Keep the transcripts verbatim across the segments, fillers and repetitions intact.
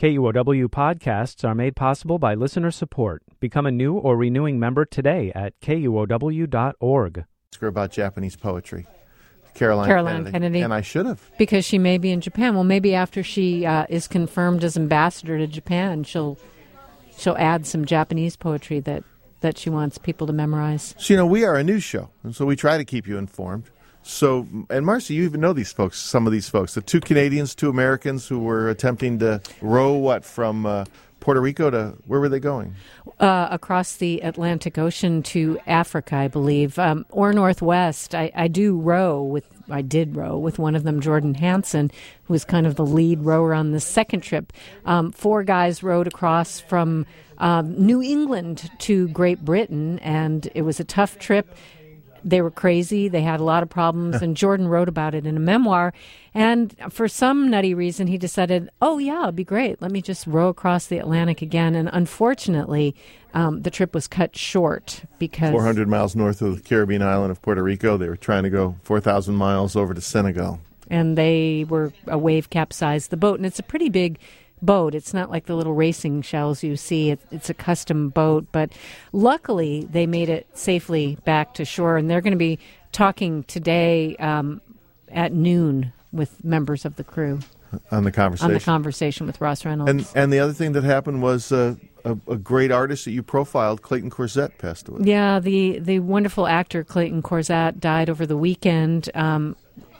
K U O W podcasts are made possible by listener support. Become a new or renewing member today at K U O W dot org. Ask her about Japanese poetry. Caroline, Caroline Kennedy. Kennedy. And I should have. Because she may be in Japan. Well, maybe after she uh, is confirmed as ambassador to Japan, she'll she'll add some Japanese poetry that, that she wants people to memorize. So, you know, we are a news show, and so we try to keep you informed. So, and Marcy, you even know these folks, some of these folks. The two Canadians, two Americans who were attempting to row, what, from uh, Puerto Rico to, where were they going? Uh, across the Atlantic Ocean to Africa, I believe, um, or Northwest. I, I do row with, I did row with one of them, Jordan Hansen, who was kind of the lead rower on the second trip. Um, four guys rowed across from um, New England to Great Britain, and it was a tough trip. They were crazy. They had a lot of problems, and Jordan wrote about it in a memoir. And for some nutty reason, he decided, oh, yeah, it'd be great. Let me just row across the Atlantic again. And unfortunately, um, the trip was cut short because... four hundred miles north of the Caribbean island of Puerto Rico. They were trying to go four thousand miles over to Senegal. And they were, a wave capsized the boat. And it's a pretty big boat. It's not like the little racing shells you see. It, it's a custom boat. But luckily, they made it safely back to shore. And they're going to be talking today um, at noon with members of the crew. On the conversation. On the conversation with Ross Reynolds. And and the other thing that happened was uh, a, a great artist that you profiled, Clayton Corzett, passed away. Yeah, the, the wonderful actor Clayton Corzett died over the weekend. Um,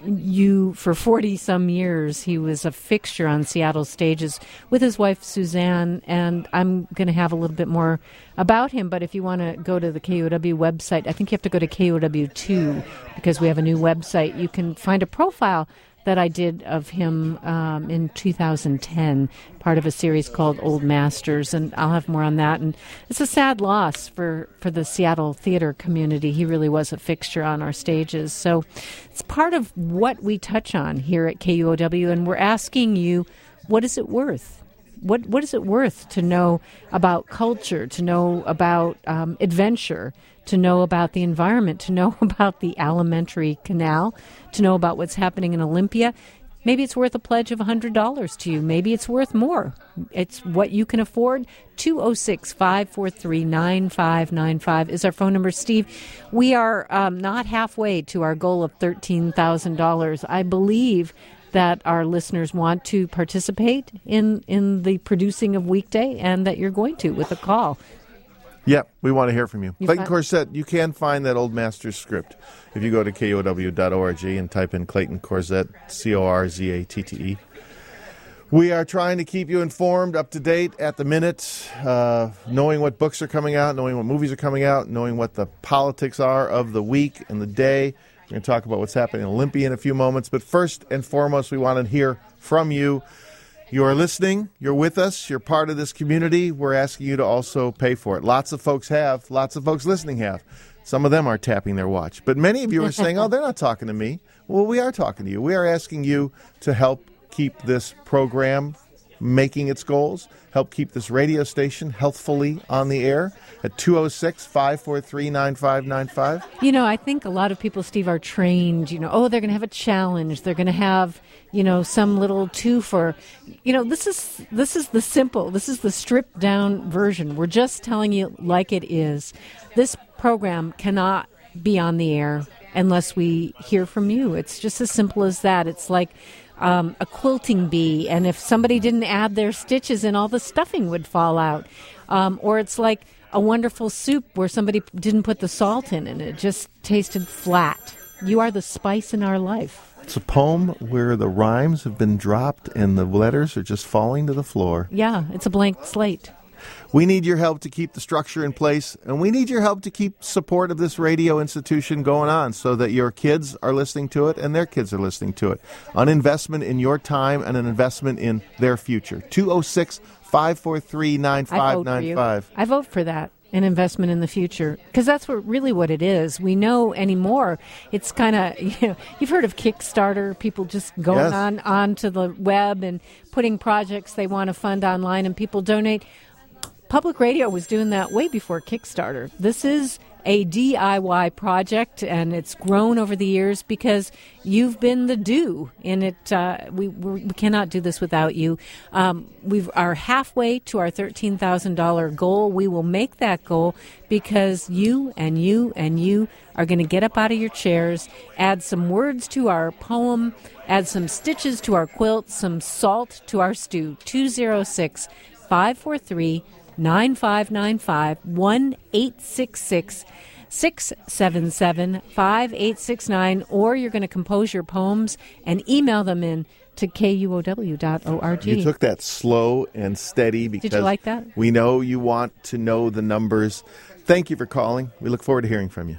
you for forty-some years, he was a fixture on Seattle stages with his wife, Suzanne, and I'm going to have a little bit more about him, but if you want to go to the K U O W website, I think you have to go to K U O W two because we have a new website. You can find a profile that I did of him um, in two thousand ten, part of a series called Old Masters, and I'll have more on that. And it's a sad loss for, for the Seattle theater community. He really was a fixture on our stages. So it's part of what we touch on here at K U O W, and we're asking you, what is it worth? What What is it worth to know about culture, to know about um, adventure, to know about the environment, to know about the Alimentary Canal, to know about what's happening in Olympia? Maybe it's worth a pledge of one hundred dollars to you. Maybe it's worth more. It's what you can afford. two oh six, five four three, nine five nine five is our phone number. Steve, we are um, not halfway to our goal of thirteen thousand dollars. I believe that our listeners want to participate in, in the producing of Weekday, and that you're going to with a call. Yeah, we want to hear from you. you Clayton find- Corzett, you can find that Old Masters script if you go to K U O W dot org and type in Clayton Corzett, C O R Z A T T E. We are trying to keep you informed, up to date, at the minute, uh, knowing what books are coming out, knowing what movies are coming out, knowing what the politics are of the week and the day. We're going to talk about what's happening in Olympia in a few moments. But first and foremost, we want to hear from you. You are listening. You're with us. You're part of this community. We're asking you to also pay for it. Lots of folks have. Lots of folks listening have. Some of them are tapping their watch. But many of you are saying, oh, they're not talking to me. Well, we are talking to you. We are asking you to help keep this program making its goals, help keep this radio station healthfully on the air at two oh six, five four three, nine five nine five. You know, I think a lot of people, Steve, are trained, you know, oh, they're going to have a challenge. They're going to have, you know, some little two-for. You know, this is this is the simple, this is the stripped-down version. We're just telling you like it is. This program cannot be on the air unless we hear from you. It's just as simple as that. It's like Um, a quilting bee, and if somebody didn't add their stitches in, all the stuffing would fall out. Um, or it's like a wonderful soup where somebody didn't put the salt in and it just tasted flat. You are the spice in our life. It's a poem where the rhymes have been dropped and the letters are just falling to the floor. Yeah, it's a blank slate. We need your help to keep the structure in place, and we need your help to keep support of this radio institution going on so that your kids are listening to it and their kids are listening to it. An investment in your time and an investment in their future. two oh six, five four three, nine five nine five. I vote for that. An investment in the future, because that's what really what it is. We know anymore. It's kind of, you know, you've heard of Kickstarter, people just going Yes. on onto the web and putting projects they want to fund online, and people donate. Public radio was doing that way before Kickstarter. This is a D I Y project, and it's grown over the years because you've been the do in it. Uh, we we cannot do this without you. Um, we are halfway to our thirteen thousand dollars goal. We will make that goal because you and you and you are going to get up out of your chairs, add some words to our poem, add some stitches to our quilt, some salt to our stew. two oh six, five four three, nine five nine five, one eight six six, six seven seven, five eight six nine, or you're going to compose your poems and email them in to K U O W dot org. You took that slow and steady because Did you like that? We know you want to know the numbers. Thank you for calling. We look forward to hearing from you.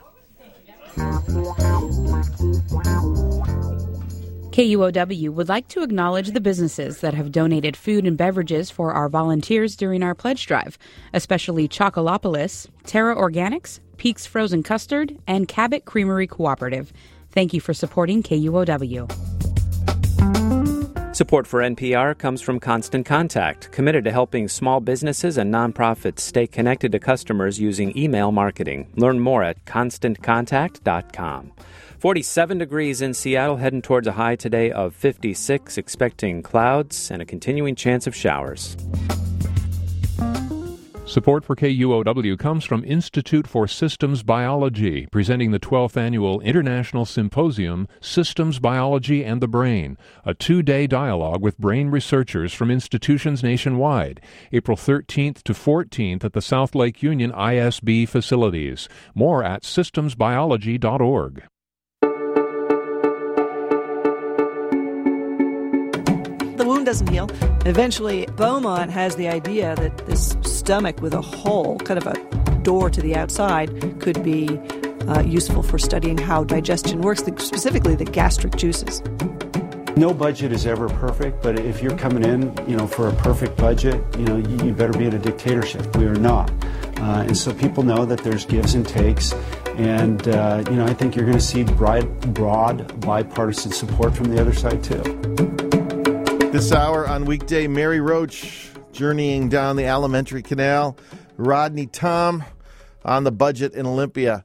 K U O W would like to acknowledge the businesses that have donated food and beverages for our volunteers during our pledge drive, especially Chocolopolis, Terra Organics, Peaks Frozen Custard, and Cabot Creamery Cooperative. Thank you for supporting K U O W. Support for N P R comes from Constant Contact, committed to helping small businesses and nonprofits stay connected to customers using email marketing. Learn more at constant contact dot com. forty-seven degrees in Seattle, heading towards a high today of fifty-six, expecting clouds and a continuing chance of showers. Support for K U O W comes from Institute for Systems Biology, presenting the twelfth Annual International Symposium, Systems Biology and the Brain, a two-day dialogue with brain researchers from institutions nationwide, April thirteenth to fourteenth at the South Lake Union I S B facilities. More at systems biology dot org. The wound doesn't heal. Eventually, Beaumont has the idea that this stomach with a hole, kind of a door to the outside, could be uh, useful for studying how digestion works, specifically the gastric juices. No budget is ever perfect, but if you're coming in, you know, for a perfect budget, you know, you, you better be in a dictatorship. We are not. Uh, and so people know that there's gives and takes. And, uh, you know, I think you're going to see broad, broad bipartisan support from the other side, too. This hour on weekday, Mary Roach journeying down the Alimentary Canal. Rodney Tom on the budget in Olympia.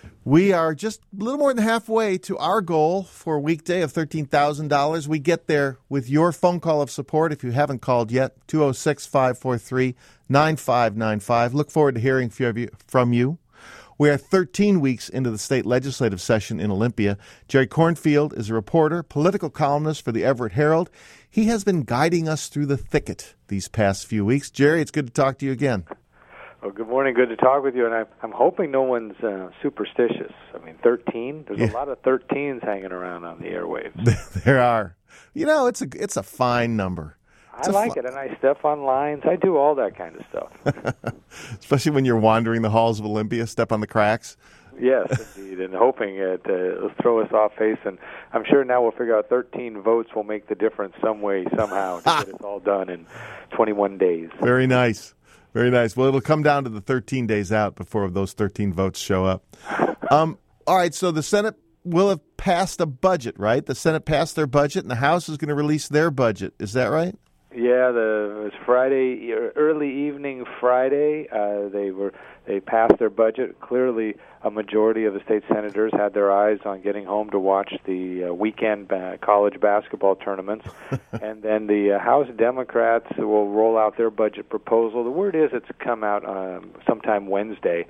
We are just a little more than halfway to our goal for a weekday of thirteen thousand dollars. We get there with your phone call of support if you haven't called yet, two oh six, five four three, nine five nine five. Look forward to hearing from you. We are thirteen weeks into the state legislative session in Olympia. Jerry Cornfield is a reporter, political columnist for the Everett Herald. He has been guiding us through the thicket these past few weeks. Jerry, it's good to talk to you again. Well, good morning. Good to talk with you. And I, I'm hoping no one's uh, superstitious. I mean, thirteen? There's yeah. a lot of thirteens hanging around on the airwaves. There are. You know, it's a, it's a fine number. I like fu- it, and I step on lines. I do all that kind of stuff. Especially when you're wandering the halls of Olympia, step on the cracks. Yes, indeed, and hoping it uh, will throw us off base. And I'm sure now we'll figure out thirteen votes will make the difference some way, somehow, to get it all done in twenty-one days. Very nice. Very nice. Well, it'll come down to the thirteen days out before those thirteen votes show up. Um, all right, so the Senate will have passed a budget, right? The Senate passed their budget, and the House is going to release their budget. Is that right? Yeah, the, it was Friday, early evening Friday. Uh, they were they passed their budget. Clearly, a majority of the state senators had their eyes on getting home to watch the uh, weekend ba- college basketball tournaments. And then the uh, House Democrats will roll out their budget proposal. The word is it's come out um, sometime Wednesday,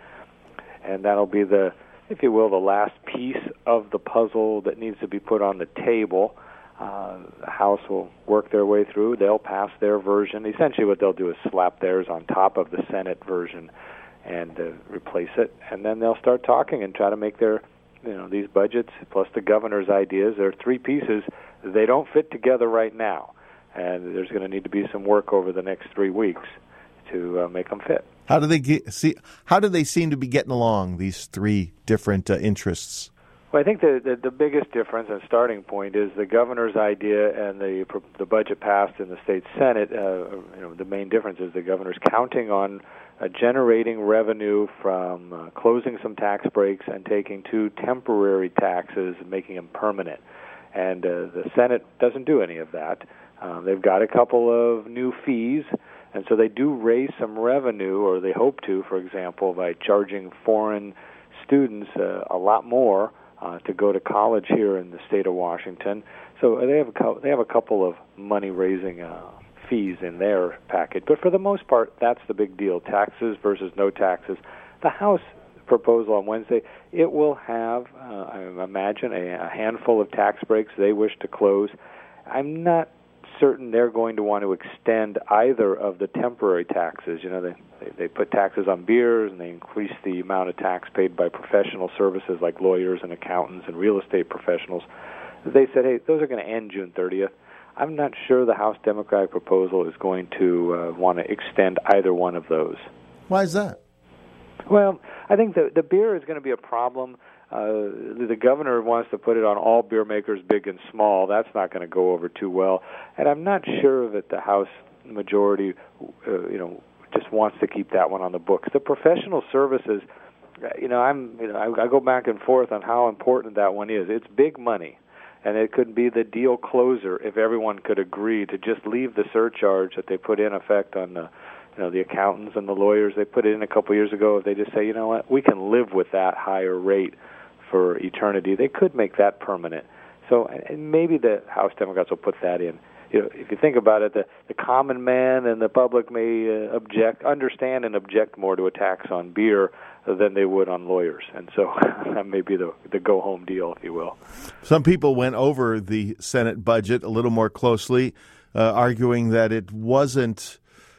and that'll be the, if you will, the last piece of the puzzle that needs to be put on the table. Uh, the House will work their way through. They'll pass their version. Essentially what they'll do is slap theirs on top of the Senate version and uh, replace it. And then they'll start talking and try to make their, you know, these budgets, plus the governor's ideas. There are three pieces. They don't fit together right now. And there's going to need to be some work over the next three weeks to uh, make them fit. How do they get, see? How do they seem to be getting along, these three different uh, interests? Well, I think the, the the biggest difference and starting point is the governor's idea and the the budget passed in the state Senate. Uh, you know, the main difference is the governor's counting on uh, generating revenue from uh, closing some tax breaks and taking two temporary taxes and making them permanent. And uh, the Senate doesn't do any of that. Um, they've got a couple of new fees, and so they do raise some revenue, or they hope to, for example, by charging foreign students uh, a lot more uh, to go to college here in the state of Washington. So they have a co- they have a couple of money-raising uh, fees in their package. But for the most part, that's the big deal, taxes versus no taxes. The House proposal on Wednesday, it will have, uh, I imagine, a, a handful of tax breaks they wish to close. I'm not certain they're going to want to extend either of the temporary taxes. You know, they, they, they put taxes on beers, and they increase the amount of tax paid by professional services like lawyers and accountants and real estate professionals. They said, hey, those are going to end June thirtieth. I'm not sure the House Democratic proposal is going to uh, want to extend either one of those. Why is that? Well, I think the the beer is going to be a problem. Uh, the governor wants to put it on all beer makers, big and small. That's not going to go over too well. And I'm not sure that the House majority, uh, you know, just wants to keep that one on the books. The professional services, you know, I'm, you know, I, I go back and forth on how important that one is. It's big money, and it could be the deal closer if everyone could agree to just leave the surcharge that they put in effect on the, you know, the accountants and the lawyers. They put it in a couple years ago. If they just say, you know what, we can live with that higher rate for eternity, they could make that permanent. So and maybe the House Democrats will put that in. You know, if you think about it, the, the common man and the public may uh, object, understand and object more to a tax on beer than they would on lawyers. And so that may be the, the go-home deal, if you will. Some people went over the Senate budget a little more closely, uh, arguing that it wasn't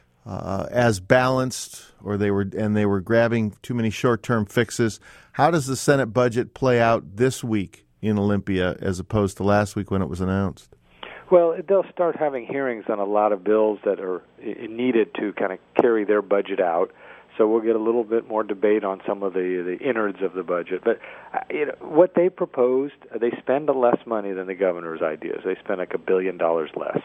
uh, as balanced, or they were and they were grabbing too many short-term fixes. How does the Senate budget play out this week in Olympia as opposed to last week when it was announced? Well, they'll start having hearings on a lot of bills that are needed to kind of carry their budget out. So we'll get a little bit more debate on some of the, the innards of the budget. But you know, what they proposed, they spend less money than the governor's ideas. They spend like a billion dollars less.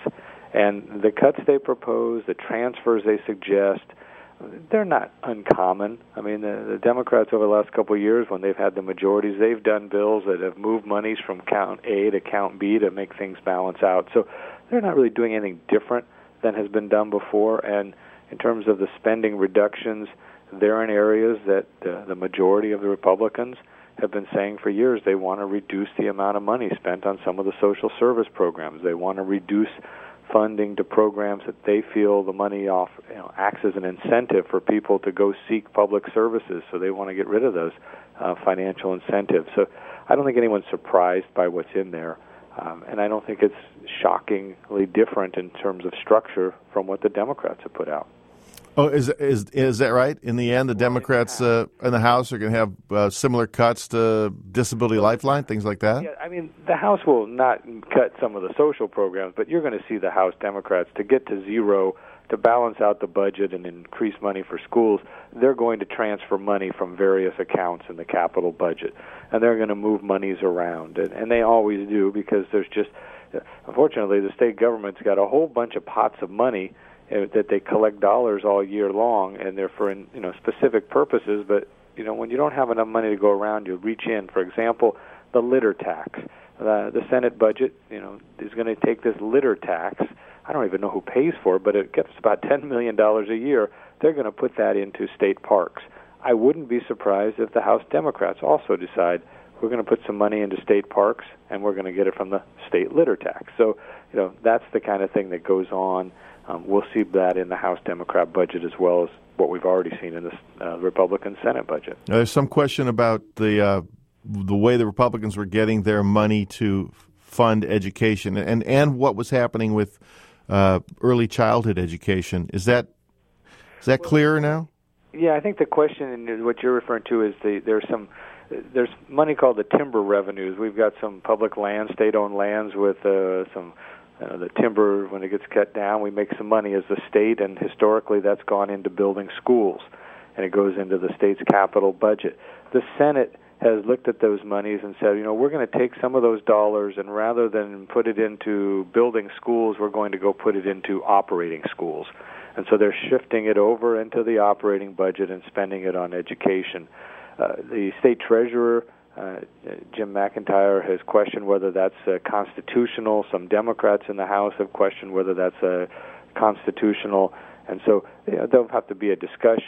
And the cuts they propose, the transfers they suggest, they're not uncommon. I mean, the, the Democrats over the last couple of years, when they've had the majorities, they've done bills that have moved monies from count A to count B to make things balance out. So they're not really doing anything different than has been done before. And in terms of the spending reductions, they're in areas that uh, the majority of the Republicans have been saying for years they want to reduce the amount of money spent on some of the social service programs. They want to reduce funding to programs that they feel the money off, you know, acts as an incentive for people to go seek public services. So they want to get rid of those uh, financial incentives. So I don't think anyone's surprised by what's in there, um, and I don't think it's shockingly different in terms of structure from what the Democrats have put out. Oh, is is is that right? In the end, the Democrats uh, in the House are going to have uh, similar cuts to Disability Lifeline, things like that? Yeah, I mean, the House will not cut some of the social programs, but you're going to see the House Democrats, to get to zero, to balance out the budget and increase money for schools, they're going to transfer money from various accounts in the capital budget, and they're going to move monies around, and, and they always do, because there's just, unfortunately, the state government's got a whole bunch of pots of money that they collect dollars all year long, and they're for, you know, specific purposes. But you know, when you don't have enough money to go around, you reach in. For example, the litter tax. Uh, the Senate budget, you know, is going to take this litter tax. I don't even know who pays for it, but it gets about ten million dollars a year. They're going to put that into state parks. I wouldn't be surprised if the House Democrats also decide we're going to put some money into state parks, and we're going to get it from the state litter tax. So, you know, that's the kind of thing that goes on. Um, we'll see that in the House Democrat budget as well as what we've already seen in the uh, Republican Senate budget. Now, there's some question about the uh, the way the Republicans were getting their money to fund education, and, and what was happening with uh, early childhood education. Is that is that well, clearer now? Yeah, I think the question, and what you're referring to, is the there's some there's money called the timber revenues. We've got some public land, state-owned lands with uh, some. Uh, the timber, when it gets cut down, we make some money as the state, and historically that's gone into building schools, and it goes into the state's capital budget. The Senate has looked at those monies and said, you know, we're going to take some of those dollars, and rather than put it into building schools, we're going to go put it into operating schools. And so they're shifting it over into the operating budget and spending it on education. Uh, the state treasurer, Uh, Jim McIntyre, has questioned whether that's uh, constitutional. Some Democrats in the House have questioned whether that's uh, constitutional. And so, you know, there'll have to be a discussion.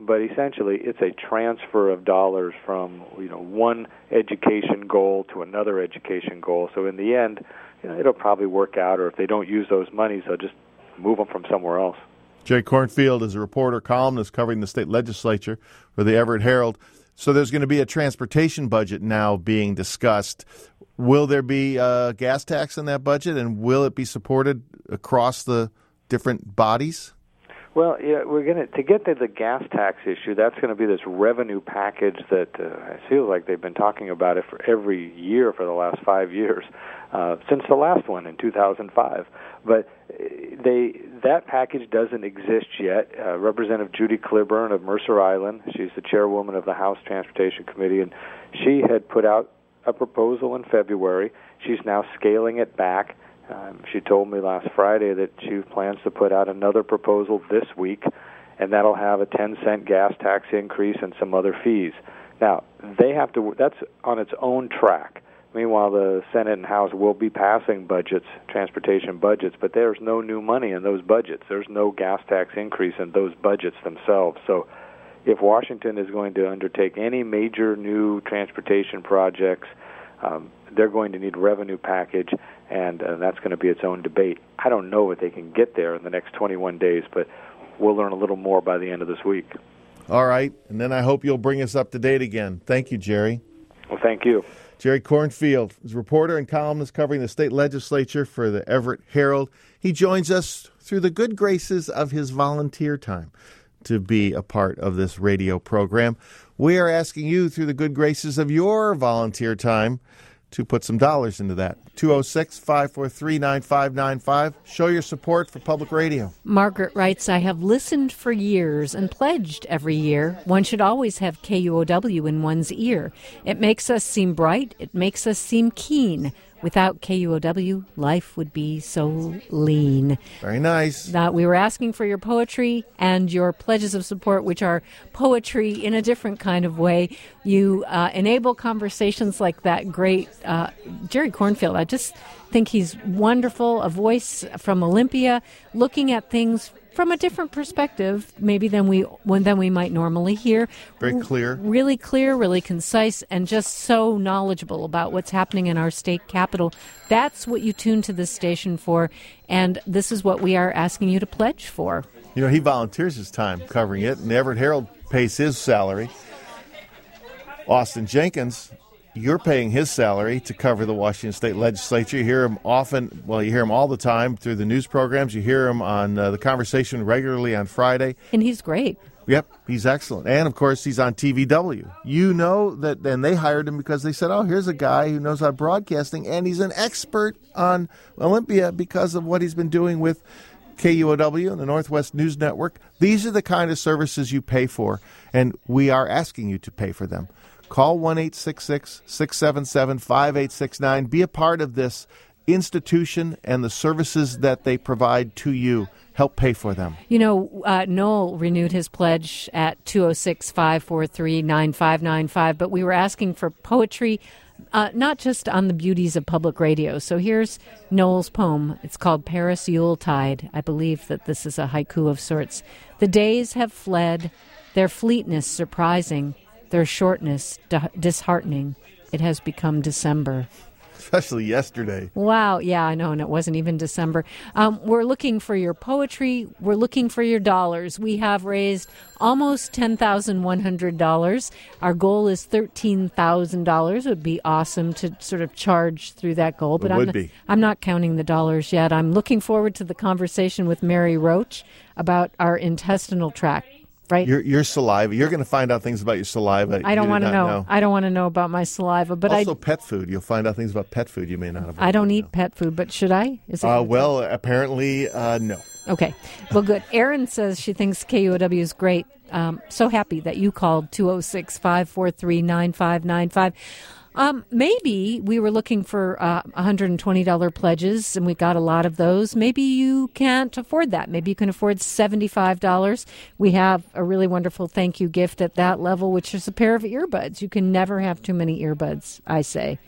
but essentially it's a transfer of dollars from, you know, one education goal to another education goal. So in the end, you know, it'll probably work out, or if they don't use those monies, they'll just move them from somewhere else. Jerry Cornfield is a reporter, columnist covering the state legislature for the Everett Herald. So there's going to be a transportation budget now being discussed. Will there be a gas tax in that budget, and will it be supported across the different bodies? Well, yeah, we're going to to get to the gas tax issue. That's going to be this revenue package that uh, it feels like they've been talking about it for every year for the last five years, uh, since the last one in two thousand five. But they that package doesn't exist yet. Uh, Representative Judy Clyburn of Mercer Island, she's the chairwoman of the House Transportation Committee, and she had put out a proposal in February. She's now scaling it back. Um, she told me last Friday that she plans to put out another proposal this week, and that'll have a ten cent gas tax increase and some other fees. Now, they have to. That's on its own track. Meanwhile, the Senate and House will be passing budgets, transportation budgets, but there's no new money in those budgets. There's no gas tax increase in those budgets themselves. So if Washington is going to undertake any major new transportation projects, um, they're going to need a revenue package, and uh, that's going to be its own debate. I don't know if they can get there in the next twenty-one days, but we'll learn a little more by the end of this week. All right, and then I hope you'll bring us up to date again. Thank you, Jerry. Well, thank you. Jerry Cornfield is a reporter and columnist covering the state legislature for the Everett Herald. He joins us through the good graces of his volunteer time to be a part of this radio program. We are asking you through the good graces of your volunteer time to put some dollars into that. two oh six, five four three, nine five nine five. Show your support for public radio. Margaret writes, I have listened for years and pledged every year. One should always have K U O W in one's ear. It makes us seem bright. It makes us seem keen. Without K U O W, life would be so lean. Very nice. Uh, we were asking for your poetry and your pledges of support, which are poetry in a different kind of way. You uh, enable conversations like that great uh, Jerry Cornfield. I just think he's wonderful, a voice from Olympia, looking at things from a different perspective, maybe than we than we might normally hear. Very clear. Really clear, really concise, and just so knowledgeable about what's happening in our state capital. That's what you tune to this station for, and this is what we are asking you to pledge for. You know, he volunteers his time covering it, and the Everett Herald pays his salary. Austin Jenkins, you're paying his salary to cover the Washington State Legislature. You hear him often, well, you hear him all the time through the news programs. You hear him on uh, The Conversation regularly on Friday. And he's great. Yep, he's excellent. And, of course, he's on T V W. You know that, and they hired him because they said, oh, here's a guy who knows how broadcasting, and he's an expert on Olympia because of what he's been doing with K U O W and the Northwest News Network. These are the kind of services you pay for, and we are asking you to pay for them. Call one eight six six, six seven seven, five eight six nine. Be a part of this institution and the services that they provide to you. Help pay for them. You know, uh, Noel renewed his pledge at two oh six, five four three, nine five nine five, but we were asking for poetry, uh, not just on the beauties of public radio. So here's Noel's poem. It's called Paris Yuletide. I believe that this is a haiku of sorts. The days have fled, their fleetness surprising, their shortness disheartening. It has become December. Especially yesterday. Wow. Yeah, I know. And it wasn't even December. Um, we're looking for your poetry. We're looking for your dollars. We have raised almost ten thousand one hundred dollars. Our goal is thirteen thousand dollars. It would be awesome to sort of charge through that goal. But it I'm would not, be. I'm not counting the dollars yet. I'm looking forward to the conversation with Mary Roach about our intestinal tract. Right. Your, your saliva. You're going to find out things about your saliva. I don't want to know. know. I don't want to know about my saliva. But also I, pet food. You'll find out things about pet food you may not have. I don't know. eat pet food, but should I? Is it uh, well, apparently, uh, no. Okay. Well, good. Erin says she thinks K U O W is great. Um, so happy that you called two oh six, five four three, nine five nine five. Um, maybe we were looking for uh, one hundred twenty dollars pledges, and we got a lot of those. Maybe you can't afford that. Maybe you can afford seventy-five dollars. We have a really wonderful thank you gift at that level, which is a pair of earbuds. You can never have too many earbuds, I say.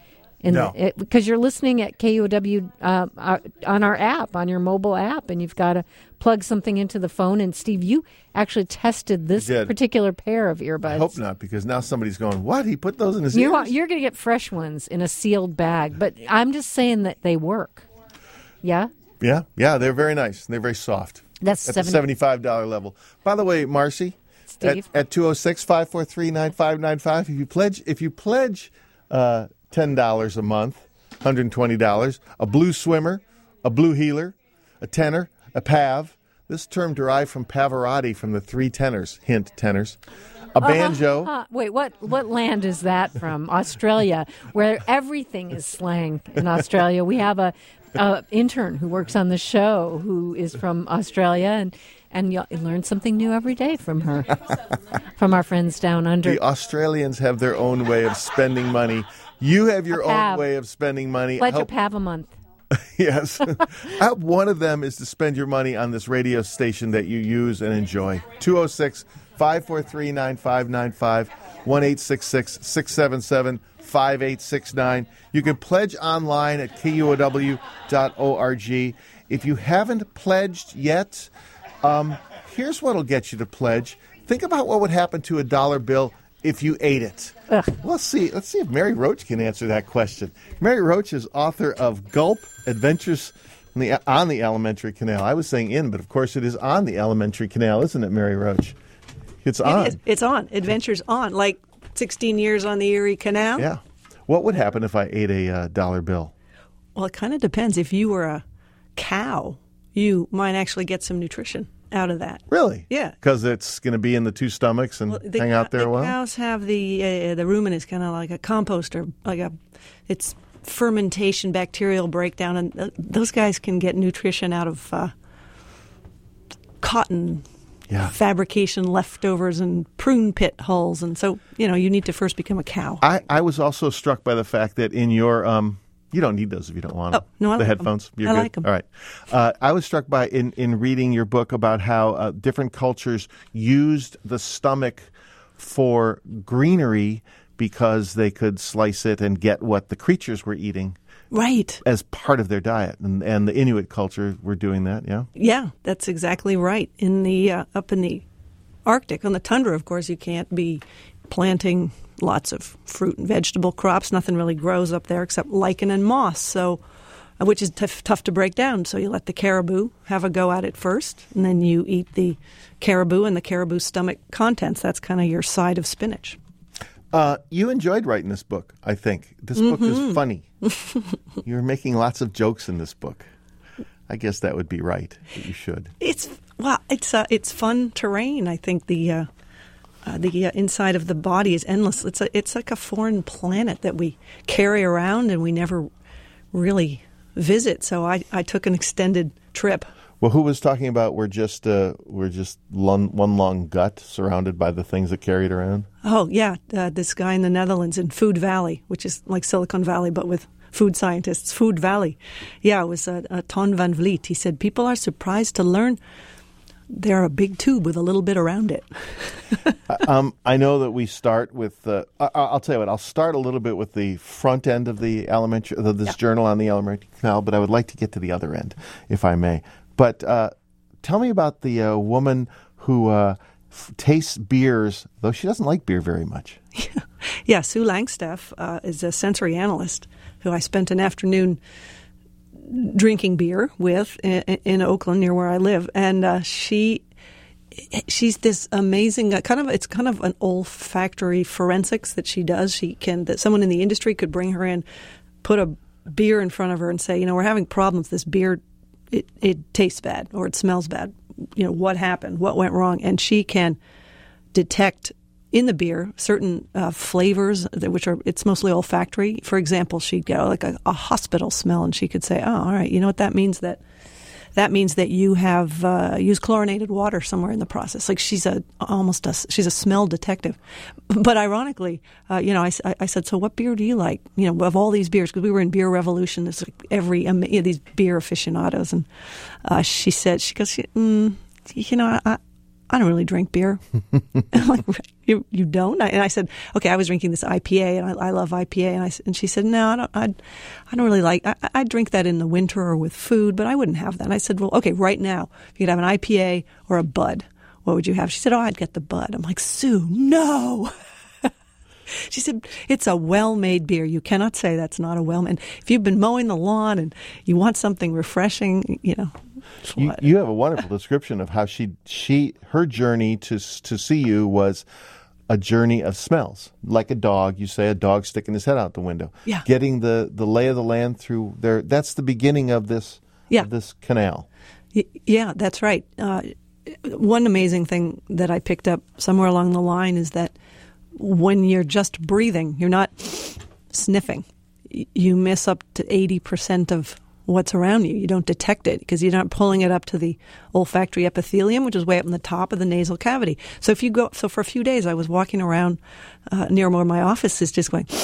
In No. the, it, because you're listening at K U O W uh, uh, on our app, on your mobile app, and you've got to plug something into the phone. And Steve, you actually tested this I did. particular pair of earbuds. I hope not, because now somebody's going, what? He put those in his You ears? are, you're going to get fresh ones in a sealed bag, but I'm just saying that they work. Yeah? Yeah, yeah, they're very nice. They're very soft. That's at seventy the seventy-five dollars level. By the way, Marcy, Steve? at, at two oh six, five four three, nine five nine five, if you pledge, if you pledge uh, ten dollars a month, one hundred twenty dollars, a blue swimmer, a blue healer, a tenor, a pav. This term derived from Pavarotti from the Three Tenors, hint tenors. A banjo. Uh, uh, wait, what what land is that from? Australia, where everything is slang in Australia. We have a, a intern who works on the show who is from Australia, and, and you learn something new every day from her, from our friends down under. The Australians have their own way of spending money. You have your A pav. own way of spending money. Pledge a Help- pav a month. Yes. I hope one of them is to spend your money on this radio station that you use and enjoy. two oh six, five four three, nine five nine five, one eight six six, six seven seven, five eight six nine. You can pledge online at K U O W dot org. If you haven't pledged yet, um, here's what will get you to pledge. Think about what would happen to a dollar bill if you ate it. Ugh. Let's see. Let's see if Mary Roach can answer that question. Mary Roach is author of Gulp: Adventures on the, on the Alimentary Canal. I was saying in, but of course it is on the Alimentary Canal, isn't it, Mary Roach? It's on. It is. It's on. Adventures on. Like sixteen years on the Erie Canal. Yeah. What would happen if I ate a uh, dollar bill? Well, it kind of depends. If you were a cow, you might actually get some nutrition out of that. Really? Yeah. Because it's going to be in the two stomachs and Well, the hang out cow- there a the while? Cows have the uh, the rumen is kind of like a compost or like a it's fermentation, bacterial breakdown, and th- those guys can get nutrition out of uh, cotton Yeah. fabrication leftovers and prune pit hulls, and so you know you need to first become a cow. I, I was also struck by the fact that in your um, you don't need those if you don't want them. Oh, no, I the like 'em. headphones. You're I good? like 'em. All right. Uh, I was struck by in, in reading your book about how uh, different cultures used the stomach for greenery because they could slice it and get what the creatures were eating Right. as part of their diet, and and the Inuit culture were doing that. Yeah. Yeah, that's exactly right. In the uh, up in the Arctic, on the tundra, of course, you can't be planting lots of fruit and vegetable crops. Nothing really grows up there except lichen and moss, so uh, which is tough, tough to break down. So you let the caribou have a go at it first, and then you eat the caribou and the caribou stomach contents. That's kind of your side of spinach. Uh, you enjoyed writing this book, I think. This book Mm-hmm. is funny. You're making lots of jokes in this book. I guess that would be right. That you should. It's well, it's uh, it's fun terrain. I think the uh, uh, the uh, inside of the body is endless. It's a it's like a foreign planet that we carry around and we never really visit. So I, I took an extended trip. Well, who was talking about we're just uh, we're just one, one long gut surrounded by the things that carry it around? Oh yeah, uh, this guy in the Netherlands in Food Valley, which is like Silicon Valley but with food scientists. Food Valley, yeah, it was uh, uh, Ton van Vliet. He said people are surprised to learn they're a big tube with a little bit around it. um, I know that we start with. Uh, I, I'll tell you what. I'll start a little bit with the front end of the elementary, of this Yeah. journal on the Alimentary Canal, but I would like to get to the other end, if I may. But uh, tell me about the uh, woman who uh, f- tastes beers, though she doesn't like beer very much. Yeah, Sue Langstaff uh, is a sensory analyst who I spent an afternoon drinking beer with in, in Oakland, near where I live, and uh, she she's this amazing uh, kind of it's kind of an olfactory forensics that she does. She can that someone in the industry could bring her in, put a beer in front of her, and say, you know, we're having problems. This beer it it tastes bad or it smells bad. You know, what happened? What went wrong? And she can detect in the beer certain uh, flavors, that, which are, it's mostly olfactory. For example, she'd get like a, a hospital smell, and she could say, oh, all right, you know what that means? That that means that you have uh, used chlorinated water somewhere in the process. Like she's a almost a, she's a smell detective. But ironically, uh, you know, I, I said, so what beer do you like? You know, of all these beers, because we were in Beer Revolution, there's like every, um, you know, these beer aficionados. And uh, she said, she goes, mm, you know, I, I don't really drink beer. I'm like, you you don't? I, and I said, okay, I was drinking this I P A, and I, I love I P A. And I and she said, no, I don't. I, I don't really like. I, I drink that in the winter or with food, but I wouldn't have that. And I said, well, okay, right now, if you could have an I P A or a Bud, what would you have? She said, oh, I'd get the Bud. I'm like, Sue, no. She said, it's a well-made beer. You cannot say that's not a well-made. If you've been mowing the lawn and you want something refreshing, you know. You, you have a wonderful description of how she, she her journey to to see you was a journey of smells. Like a dog, you say a dog sticking his head out the window. Yeah. Getting the, the lay of the land through there. That's the beginning of this, yeah. of this canal. Y- yeah, that's right. Uh, one amazing thing that I picked up somewhere along the line is that when you're just breathing, you're not sniffing. You miss up to eighty percent of what's around you. You don't detect it because you're not pulling it up to the olfactory epithelium, which is way up in the top of the nasal cavity. So if you go, so for a few days, I was walking around uh, near where my office is, just going,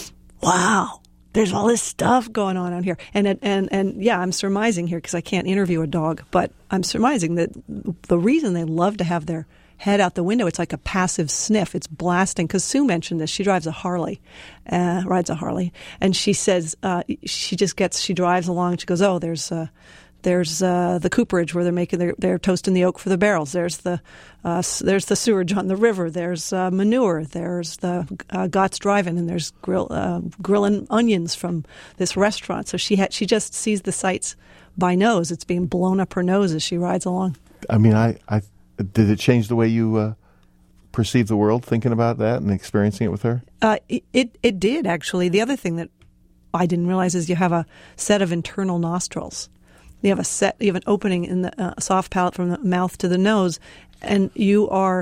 "Wow, there's all this stuff going on out here." And and and yeah, I'm surmising here because I can't interview a dog, but I'm surmising that the reason they love to have their head out the window, it's like a passive sniff. It's blasting. Because Sue mentioned this. She drives a Harley, uh, rides a Harley, and she says uh, she just gets. She drives along. And she goes, "Oh, there's uh, there's uh, the cooperage where they're making their, they're toasting the oak for the barrels. There's the uh, there's the sewage on the river. There's uh, manure. There's the uh, Gott's Drive-In, and there's grill uh, grilling onions from this restaurant." So she had she just sees the sights by nose. It's being blown up her nose as she rides along. I mean, I. I Did it change the way you uh, perceive the world, thinking about that and experiencing it with her? Uh, it, it it did, actually. The other thing that I didn't realize is you have a set of internal nostrils. You have a set. You have an opening in the uh, soft palate from the mouth to the nose, and you are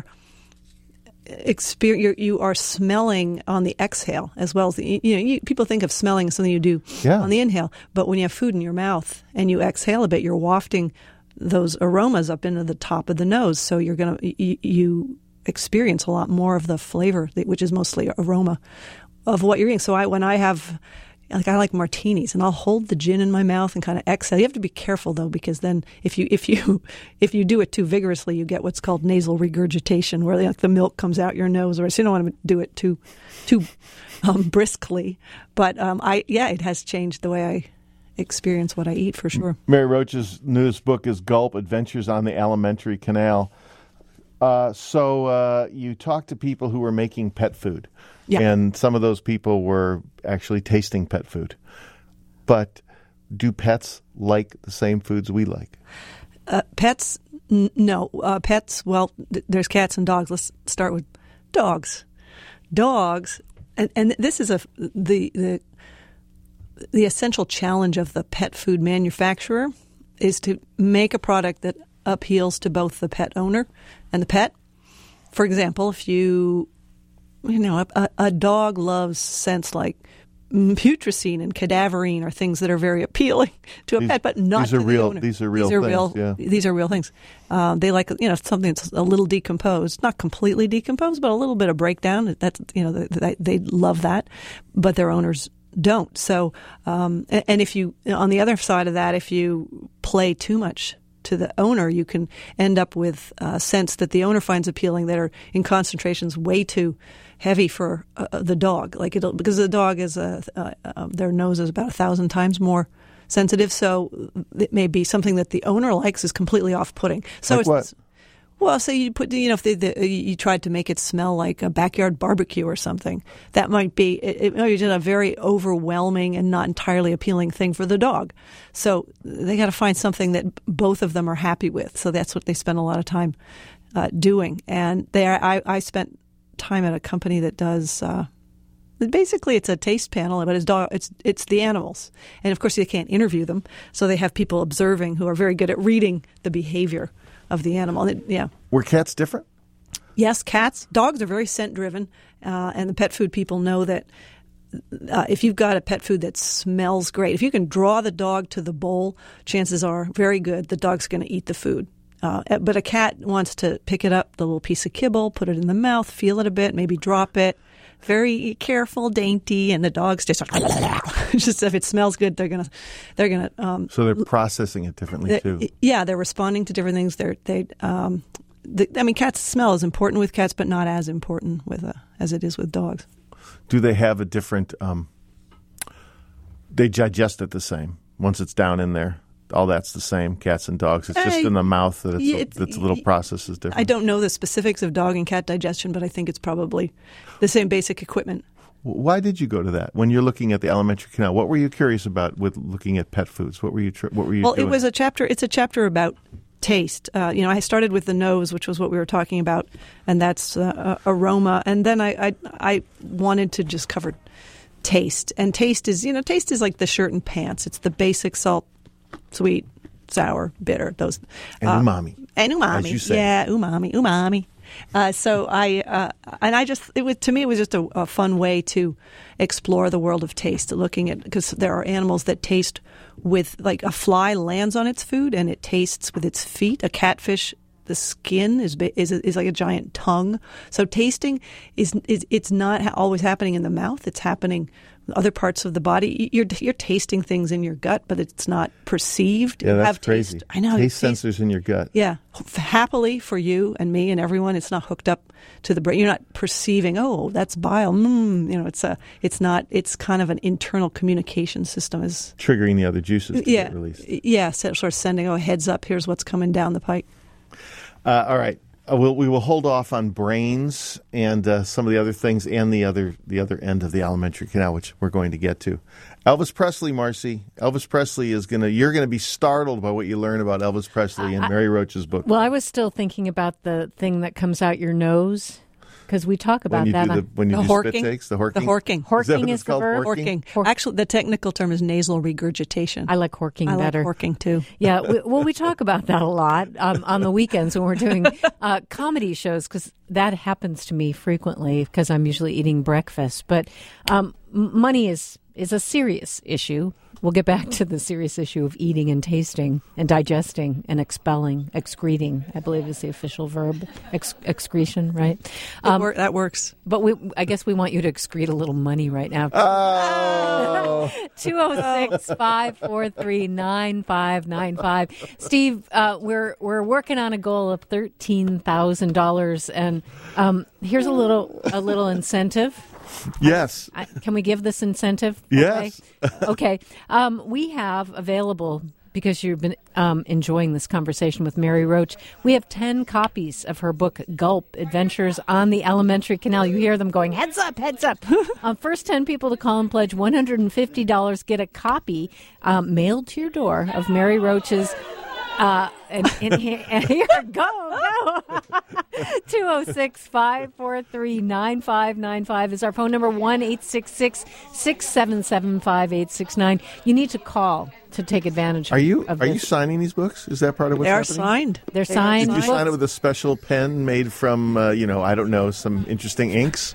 exper- you're, you are smelling on the exhale as well as the. You know, you, people think of smelling as something you do yeah. on the inhale, but when you have food in your mouth and you exhale a bit, you're wafting those aromas up into the top of the nose. So you're going to, you, you experience a lot more of the flavor, which is mostly aroma of what you're eating. So I, when I have, like, I like martinis, and I'll hold the gin in my mouth and kind of exhale. You have to be careful though, because then if you, if you, if you do it too vigorously, you get what's called nasal regurgitation, where like the milk comes out your nose, or so you don't want to do it too, too um, briskly. But um, I, yeah, it has changed the way I experience what I eat, for sure. Mary Roach's newest book is Gulp, Adventures on the Alimentary Canal. Uh, so uh, you talked to people who were making pet food, yeah. and some of those people were actually tasting pet food. But do pets like the same foods we like? Uh, pets, n- no. Uh, pets, well, th- there's cats and dogs. Let's start with dogs. Dogs, and, and this is a the the The essential challenge of the pet food manufacturer is to make a product that appeals to both the pet owner and the pet. For example, if you, you know, a, a dog loves scents like putrescine and cadaverine are things that are very appealing to a these, pet, but not these are to the real. owner. These are real these are things. Real, yeah. These are real things. Um, they like, you know, something that's a little decomposed, not completely decomposed, but a little bit of breakdown. That's, you know, they, they love that, but their owners don't. So, um, and, and if you, on the other side of that, if you play too much to the owner, you can end up with uh, scents that the owner finds appealing that are in concentrations way too heavy for uh, the dog. Like it'll, because the dog is a, uh, uh, their nose is about a thousand times more sensitive. So it may be something that the owner likes is completely off-putting. So like it's, what? Well, so you put, you know, if they, the, you tried to make it smell like a backyard barbecue or something, that might be, it, it, you did a very overwhelming and not entirely appealing thing for the dog. So they got to find something that both of them are happy with. So that's what they spend a lot of time uh, doing. And they are, I, I spent time at a company that does, uh, basically it's a taste panel, but it's dog, it's it's the animals. And of course they can't interview them, so they have people observing who are very good at reading the behavior of the animal. It, yeah. Were cats different? Yes, cats. Dogs are very scent-driven, uh, and the pet food people know that uh, if you've got a pet food that smells great, if you can draw the dog to the bowl, chances are very good the dog's going to eat the food. Uh, but a cat wants to pick it up, the little piece of kibble, put it in the mouth, feel it a bit, maybe drop it. Very careful, dainty, and the dog's just like, just if it smells good, they're gonna, they're gonna. Um, so they're processing it differently they, too. Yeah, they're responding to different things. They're they um, the, I mean, cats' smell is important with cats, but not as important with uh, as it is with dogs. Do they have a different? Um, they digest it the same once it's down in there. All that's the same, cats and dogs. It's just Uh, in the mouth that it's, yeah, a, it's- that's a little process is different. I don't know the specifics of dog and cat digestion, but I think it's probably the same basic equipment. Why did you go to that when you're looking at the alimentary canal? What were you curious about with looking at pet foods? What were you? Tr- what were you? Well, doing? it was a chapter. It's a chapter about taste. Uh, you know, I started with the nose, which was what we were talking about, and that's uh, aroma. And then I, I I wanted to just cover taste. And taste is, you know, taste is like the shirt and pants. It's the basic salt, sweet, sour, bitter. Those and uh, umami. And umami. As you say. Yeah, umami, umami. Uh, so I uh, and I just it was to me it was just a, a fun way to explore the world of taste, looking at because there are animals that taste with like a fly lands on its food and it tastes with its feet. A catfish, the skin is ba- is is like a giant tongue. So tasting is is it's not ha- always happening in the mouth. It's happening in other parts of the body. You're you're tasting things in your gut, but it's not perceived. Yeah, You that's have crazy. Taste. I know Taste taste- sensors in your gut. Yeah, happily for you and me and everyone, it's not hooked up to the brain. You're not perceiving, oh, that's bile. Mm. You know, it's a, it's not. It's kind of an internal communication system. Is Triggering the other juices to yeah, get released. yeah, so sort of sending oh heads up. Here's what's coming down the pike. Uh, all right. Uh, we'll, we will hold off on brains and uh, some of the other things and the other the other end of the alimentary canal, which we're going to get to. Elvis Presley, Marcy. Elvis Presley is going to, you're going to be startled by what you learn about Elvis Presley in Mary Roach's book. Well, I was still thinking about the thing that comes out your nose because we talk about when you that. do the, on- when you The do horking. spit takes, the horking. The horking. Is that Horking what is it's the called? verb? Horking. Hork- Actually, the technical term is nasal regurgitation. I like horking I like better. horking too. Yeah, we, well, we talk about that a lot um, on the weekends when we're doing uh, comedy shows because that happens to me frequently because I'm usually eating breakfast. But um, m- money is is a serious issue. We'll get back to the serious issue of eating and tasting and digesting and expelling, excreting, I believe is the official verb, Ex- excretion, right? It wor- that works. But we, I guess we want you to excrete a little money right now. Oh. two oh six, five four three, nine five nine five. Steve, uh, we're we're working on a goal of thirteen thousand dollars, and um, here's a little a little incentive. Yes. I, can we give this incentive? Yes. Okay. okay. Um, we have available, because you've been um, enjoying this conversation with Mary Roach, we have ten copies of her book, Gulp, Adventures on the Alimentary Canal. You hear them going, heads up, heads up. um, first ten people to call and pledge one hundred fifty dollars get a copy um, mailed to your door of Mary Roach's Uh, and, and, here, and here, go, go. two oh six, five four three, nine five nine five is our phone number, one eight six six, six seven seven, five eight six nine. You need to call to take advantage Are you of are this. you signing these books? Is that part of what's They are happening? signed. They're They are signed. Did you Well- sign it with a special pen made from, uh, you know, I don't know, some interesting inks?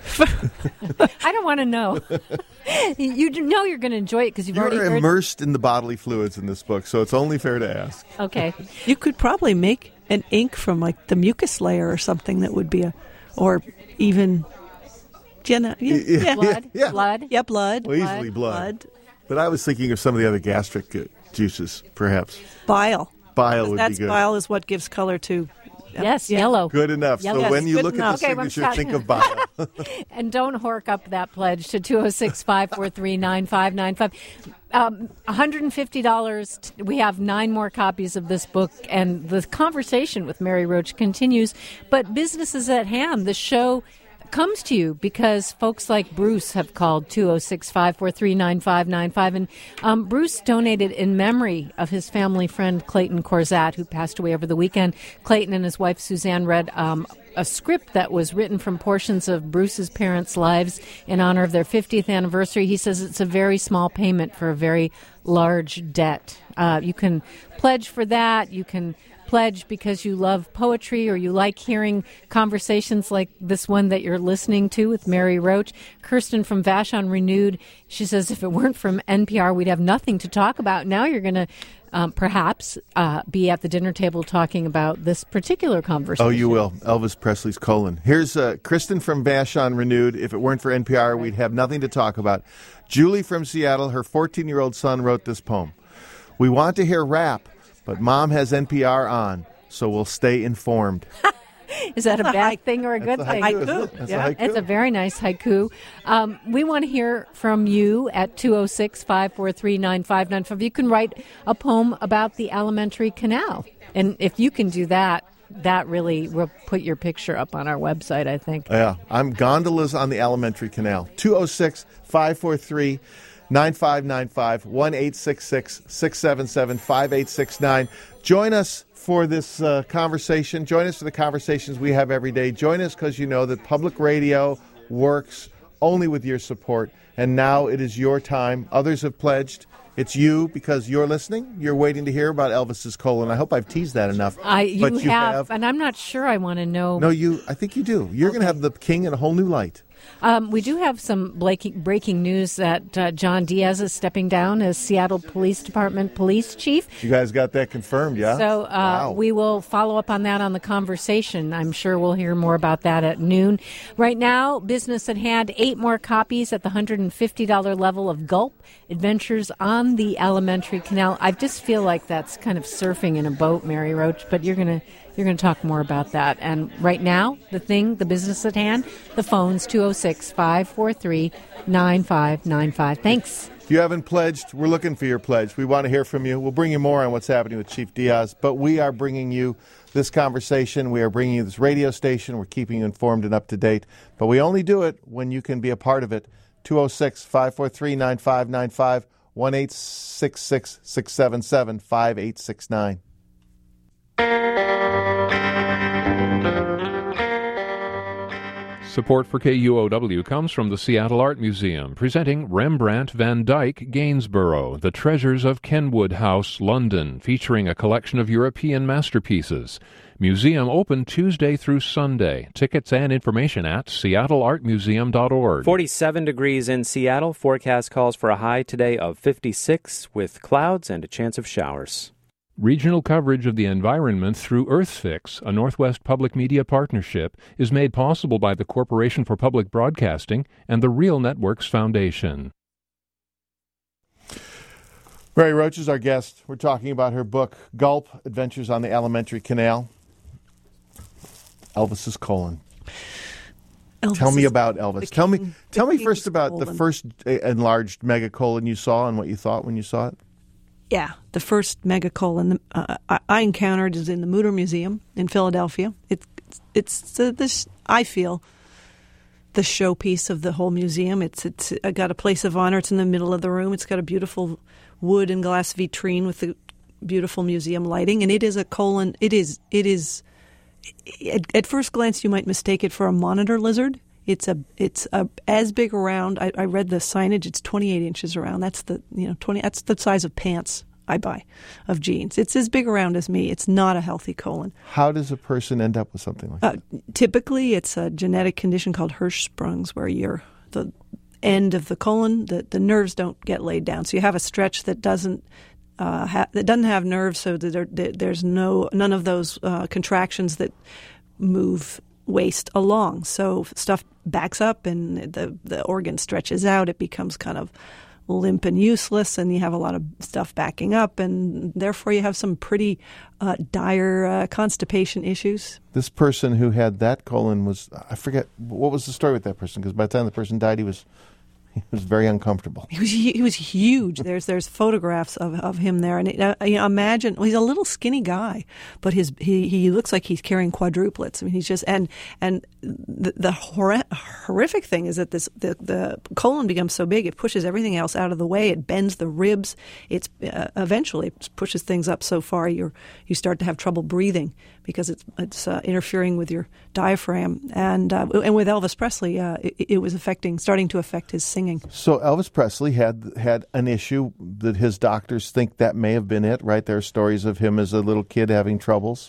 I don't want to know. You do know you're going to enjoy it because you've already You're heard. immersed in the bodily fluids in this book, so it's only fair to ask. Okay. You could probably make an ink from like the mucus layer or something that would be a, or even, Jenna, yeah, yeah, Blood. Yeah. Blood. yeah, blood, Well, easily blood. blood, But I was thinking of some of the other gastric uh, juices, perhaps. bile. Bile would That's be good. bile is what gives color to. Yes, Yeah. yellow. Good enough. Yellow. So when Yes, you good look enough. at the Okay, we're signature, sorry. think of bile. And don't hork up that pledge to two oh six, five four three, nine five nine five. Um, one hundred fifty dollars. We have nine more copies of this book, and the conversation with Mary Roach continues. But business is at hand. The show comes to you because folks like Bruce have called two oh six, five four three, nine five nine five. And um, Bruce donated in memory of his family friend Clayton Corzat, who passed away over the weekend. Clayton and his wife Suzanne read um, a script that was written from portions of Bruce's parents' lives in honor of their fiftieth anniversary. He says it's a very small payment for a very large debt. Uh, you can pledge for that. You can pledge because you love poetry or you like hearing conversations like this one that you're listening to with Mary Roach. Kirsten from Vashon Renewed, she says, if it weren't from N P R, we'd have nothing to talk about. Now you're going to um, perhaps uh, be at the dinner table talking about this particular conversation. Oh, you will. Elvis Presley's colon. Here's uh, Kristen from Vashon Renewed. If it weren't for N P R, we'd have nothing to talk about. Julie from Seattle, her fourteen-year-old son wrote this poem. We want to hear rap, but Mom has N P R on, so we'll stay informed. Is that a That's a bad hike. thing or a good That's a thing? haiku, isn't it? Haiku. That's Yeah. a haiku. It's a very nice haiku. Um, we want to hear from you at two oh six, five four three, nine five nine five. You can write a poem about the alimentary canal. And if you can do that, that really will put your picture up on our website, I think. Yeah, I'm gondolas on the alimentary canal. two oh six, five four three, nine five nine five, one eight six six, six seven seven, five eight six nine. Join us for this uh, conversation. Join us for the conversations we have every day. Join us because you know that public radio works only with your support. And now it is your time. Others have pledged. It's you because you're listening. You're waiting to hear about Elvis's colon. I hope I've teased that enough. I you, but you have, have, and I'm not sure I want to know. No, you. I think you do. You're okay. going to have the king in a whole new light. Um, we do have some breaking news that uh, John Diaz is stepping down as Seattle Police Department police chief. You guys got that confirmed, yeah? So uh, wow. we will follow up on that on the conversation. I'm sure we'll hear more about that at noon. Right now, business at hand, eight more copies at the one hundred fifty dollars level of Gulp, Adventures on the Alimentary Canal. I just feel like that's kind of surfing in a boat, Mary Roach, but you're going to You're going to talk more about that. And right now, the thing, the business at hand, the phone's two oh six, five four three, nine five nine five. Thanks. If you haven't pledged, we're looking for your pledge. We want to hear from you. We'll bring you more on what's happening with Chief Diaz, but we are bringing you this conversation. We are bringing you this radio station. We're keeping you informed and up to date, but we only do it when you can be a part of it. two oh six, five four three, nine five nine five, one eight six six, six seven seven, five eight six nine. Support for K U O W comes from the Seattle Art Museum, presenting Rembrandt van Dyck Gainsborough, The Treasures of Kenwood House, London, featuring a collection of European masterpieces. Museum open Tuesday through Sunday. Tickets and information at seattle art museum dot org. forty-seven degrees in Seattle. Forecast calls for a high today of fifty-six with clouds and a chance of showers. Regional coverage of the environment through EarthFix, a Northwest Public Media partnership, is made possible by the Corporation for Public Broadcasting and the Real Networks Foundation. Mary Roach is our guest. We're talking about her book, Gulp, Adventures on the Alimentary Canal. Elvis's colon. Elvis tell me about Elvis. Tell me, tell me first about colon. the first enlarged megacolon you saw and what you thought when you saw it. Yeah, the first megacolon uh, I, I encountered is in the Mutter Museum in Philadelphia. It, it's uh, this, I feel, the showpiece of the whole museum. It's it's uh, got a place of honor. It's in the middle of the room. It's got a beautiful wood and glass vitrine with the beautiful museum lighting, and it is a colon. It is it is. At, at first glance, you might mistake it for a monitor lizard. It's a it's a as big around. I, I read the signage. It's twenty-eight inches around. That's the you know twenty. That's the size of pants I buy of jeans. It's as big around as me. It's not a healthy colon. How does a person end up with something like uh, that? Typically, it's a genetic condition called Hirschsprung's, where you're the end of the colon, the the nerves don't get laid down. So you have a stretch that doesn't. Uh, ha- that doesn't have nerves, so that there, there, there's no none of those uh, contractions that move waste along. So stuff backs up and the the organ stretches out. It becomes kind of limp and useless, and you have a lot of stuff backing up, and therefore you have some pretty uh, dire uh, constipation issues. This person who had that colon was, I forget, what was the story with that person? Because by the time the person died, he was he was very uncomfortable. He was he was huge. There's there's photographs of, of him there, and it, uh, you know, imagine well, he's a little skinny guy, but his he, he looks like he's carrying quadruplets. I mean, he's just and and the, the hor- horrific thing is that this the, the colon becomes so big it pushes everything else out of the way. It bends the ribs. It's uh, eventually it pushes things up so far you you start to have trouble breathing because it's it's uh, interfering with your diaphragm. And uh, and with Elvis Presley, uh, it, it was affecting starting to affect his singing. So Elvis Presley had had an issue that his doctors think that may have been it, right? There are stories of him as a little kid having troubles.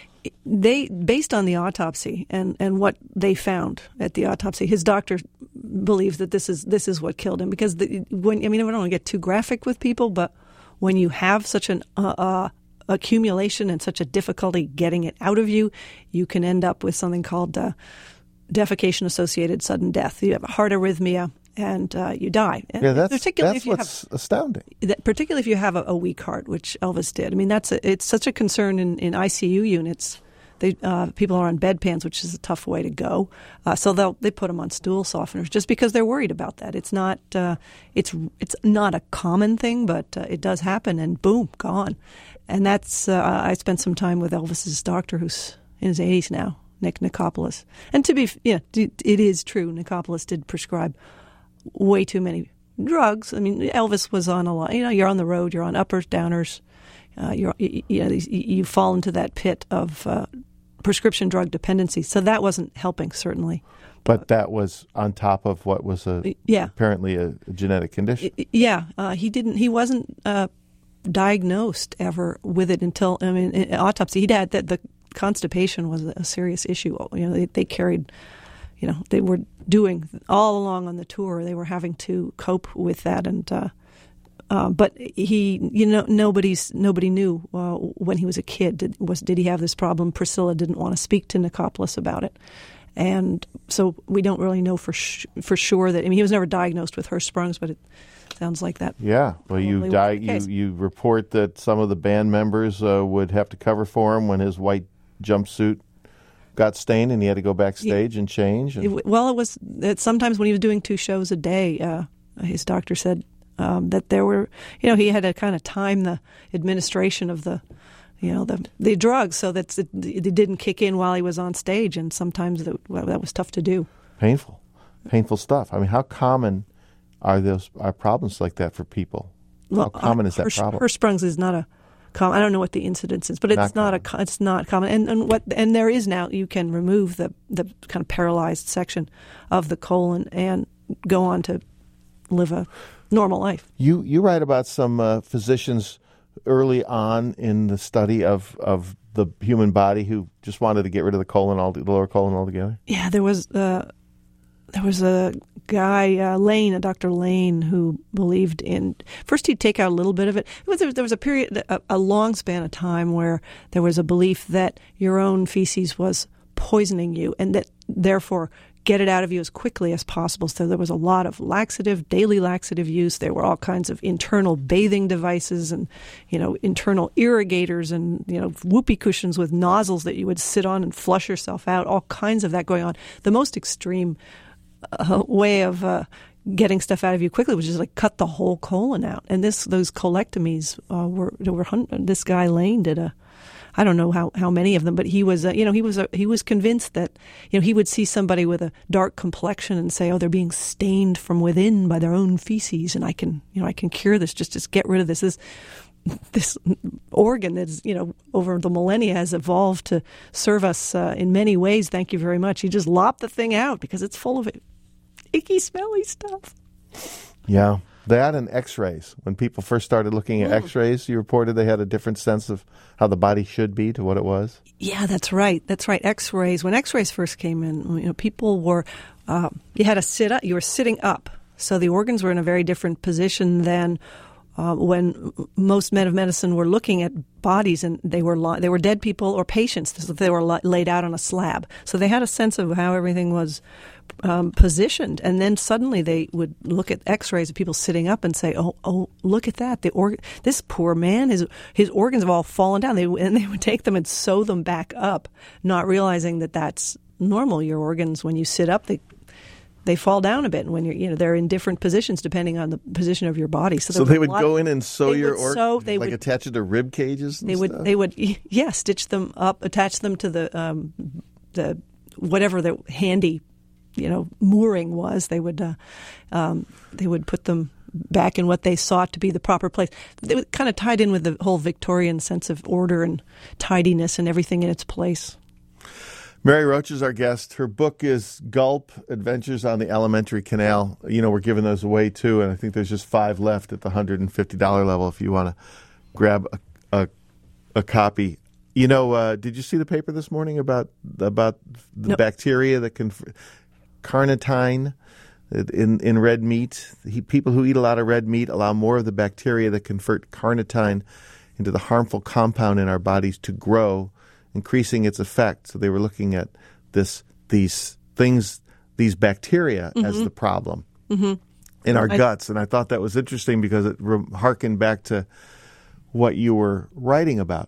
They, based on the autopsy and, and what they found at the autopsy, his doctor believes that this is this is what killed him. Because the, when I mean, I don't want to get too graphic with people, but when you have such an uh, uh, accumulation and such a difficulty getting it out of you, you can end up with something called uh, defecation-associated sudden death. You have a heart arrhythmia. And uh, you die. Yeah, that's, particularly that's if you what's have, astounding. That, particularly if you have a, a weak heart, which Elvis did. I mean, that's a, it's such a concern in, in I C U units They uh, people are on bedpans, which is a tough way to go. Uh, so they'll they put them on stool softeners just because they're worried about that. It's not uh, it's it's not a common thing, but uh, it does happen, and boom, gone. And that's uh, I spent some time with Elvis's doctor, who's in his eighties now, Nick Nicopolis. And to be yeah, it is true. Nicopolis did prescribe way too many drugs. I mean, Elvis was on a lot. You know, you're on the road, you're on uppers, downers. Uh, you're, you, you, know, you fall into that pit of uh, prescription drug dependency. So that wasn't helping, certainly. But that was on top of what was a yeah. apparently a, a genetic condition. Yeah, uh, he didn't. He wasn't uh, diagnosed ever with it until I mean, in autopsy. He'd had that the constipation was a serious issue. You know, they, they carried. You know, they were doing all along on the tour. They were having to cope with that, and. Uh, Uh, but he, you know, nobody's nobody knew uh, when he was a kid. Did, was did he have this problem? Priscilla didn't want to speak to Nicopolis about it, and so we don't really know for sh- for sure that. I mean, he was never diagnosed with Hirschsprung's, but it sounds like that. Yeah, well, you die. You you report that some of the band members uh, would have to cover for him when his white jumpsuit got stained, and he had to go backstage he, and change. And... It, well, it was it, sometimes when he was doing two shows a day, uh, his doctor said. Um, that there were, you know, he had to kind of time the administration of the, you know, the the drugs so that it, it didn't kick in while he was on stage, and sometimes it, well, that was tough to do. Painful, painful stuff. I mean, how common are those are problems like that for people? Well, how common uh, is that Hirsch, problem? Hirschsprung's is not a common. I don't know what the incidence is, but it's not, not a it's not common. And and what and there is now you can remove the the kind of paralyzed section of the colon and go on to live a normal life. You you write about some uh, physicians early on in the study of, of the human body who just wanted to get rid of the colon, all the lower colon altogether. Yeah, there was uh, there was a guy uh, Lane, a Doctor Lane, who believed in first he'd take out a little bit of it. It was, there was a period, a, a long span of time where there was a belief that your own feces was poisoning you, and that therefore. Get it out of you as quickly as possible. So there was a lot of laxative, daily laxative use. There were all kinds of internal bathing devices and, you know, internal irrigators and, you know, whoopee cushions with nozzles that you would sit on and flush yourself out. All kinds of that going on. The most extreme uh, way of uh, getting stuff out of you quickly was just like cut the whole colon out. And this those colectomies uh, were there were this guy Lane did a. I don't know how, how many of them, but he was, uh, you know, he was uh, he was convinced that, you know, he would see somebody with a dark complexion and say, oh, they're being stained from within by their own feces, and I can, you know, I can cure this. Just just get rid of this. This this organ that's, you know, over the millennia has evolved to serve us uh, in many ways. Thank you very much. You just lop the thing out because it's full of icky, smelly stuff. Yeah. That and x-rays. When people first started looking at mm. x-rays, you reported they had a different sense of how the body should be to what it was? Yeah, that's right. That's right. X-rays. When x-rays first came in, you know, people were, uh, you had to sit up, you were sitting up. So the organs were in a very different position than uh, when most men of medicine were looking at bodies, and they were li- they were dead people or patients. So they were li- laid out on a slab. So they had a sense of how everything was Um, positioned, and then suddenly they would look at x-rays of people sitting up and say, oh, oh, look at that. The org- this poor man, his his organs have all fallen down. They, and they would take them and sew them back up, not realizing that that's normal. Your organs, when you sit up, they they fall down a bit, and when you're, you know, they're in different positions depending on the position of your body. So, so they would lot, go in and sew your organs, like would, attach it to rib cages and they would, stuff? They would, yeah, stitch them up, attach them to the, um, the whatever the handy you know, mooring was. They would uh, um, they would put them back in what they sought to be the proper place. They were kind of tied in with the whole Victorian sense of order and tidiness and everything in its place. Mary Roach is our guest. Her book is Gulp, Adventures on the Alimentary Canal. You know, we're giving those away, too, and I think there's just five left at the one hundred fifty dollars level if you want to grab a, a, a copy. You know, uh, did you see the paper this morning about about the nope. bacteria that can... Carnitine in in red meat. He, people who eat a lot of red meat allow more of the bacteria that convert carnitine into the harmful compound in our bodies to grow, increasing its effect. So they were looking at this these things, these bacteria mm-hmm. as the problem mm-hmm. in our I, guts. And I thought that was interesting because it re- harkened back to what you were writing about.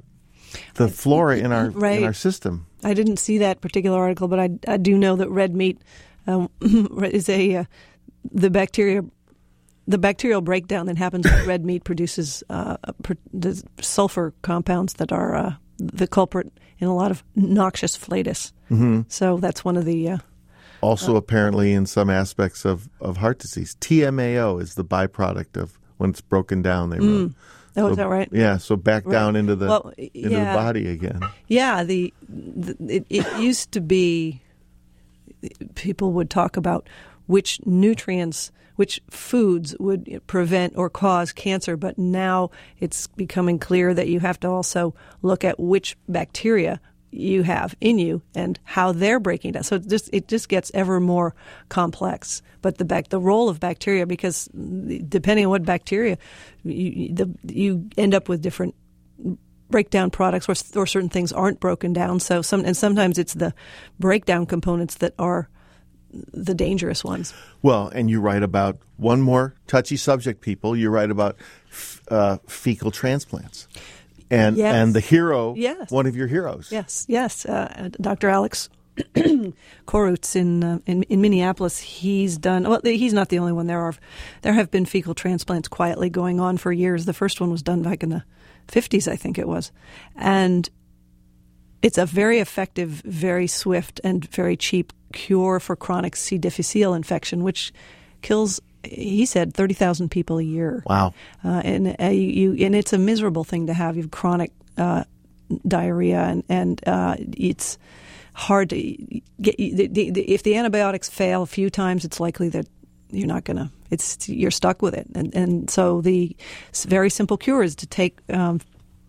the flora in our right. in our system. I didn't see that particular article, but I, I do know that red meat um, is a uh, the bacteria the bacterial breakdown that happens with red meat produces uh, pr- the sulfur compounds that are uh, the culprit in a lot of noxious flatus. Mm-hmm. So that's one of the uh, also uh, apparently in some aspects of, of heart disease. T M A O is the byproduct of when it's broken down. They wrote. Mm. Oh, so, is that right? Yeah, so back right. down into the well, into yeah. the body again. Yeah, the, the it, it used to be people would talk about which nutrients, which foods would prevent or cause cancer, but now it's becoming clear that you have to also look at which bacteria you have in you and how they're breaking down. So it just it just gets ever more complex. But the back the role of bacteria, because depending on what bacteria, you the, you end up with different breakdown products, or, or certain things aren't broken down. So some and sometimes it's the breakdown components that are the dangerous ones. Well, and you write about one more touchy subject, people. You write about uh, fecal transplants. And yes. and the hero, yes. one of your heroes. Yes, yes. Uh, Doctor Alex Korutz in, uh, in in Minneapolis, he's done, well, he's not the only one. There are there have been fecal transplants quietly going on for years. The first one was done back in the fifties, I think it was. And it's a very effective, very swift, and very cheap cure for chronic C. difficile infection, which kills, he said, thirty thousand people a year. Wow. Uh, and uh, you, and it's a miserable thing to have. You have chronic uh, diarrhea, and, and uh, it's hard to get. The, the, if the antibiotics fail a few times, it's likely that you're not going to, it's, you're stuck with it. And, and so the very simple cure is to take um,